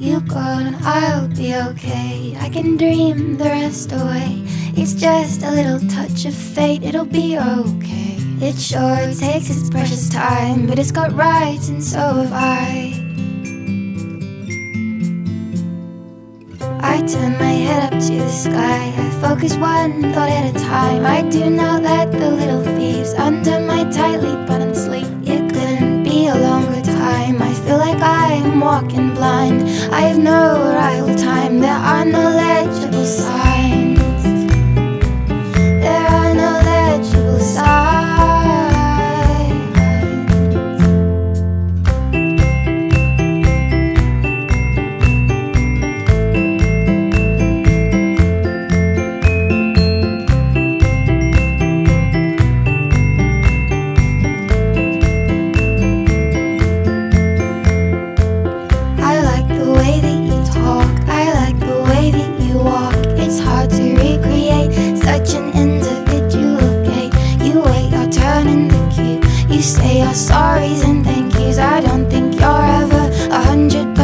You go and I'll be okay. I can dream the rest away. It's just a little touch of fate, it'll be okay. It sure takes its precious time, but it's got rights and so have I. I turn my head up to the sky, I focus one thought at a time. I do not let the little thieves under my tightly buttoned sleep. It couldn't be a longer time, I feel like I'm walking blind. I have no arrival time, there are no legible signs. There are no legible signs. Such an individual gait. You wait your turn in the queue. You say your sorries and thank yous. I don't think you're ever 100%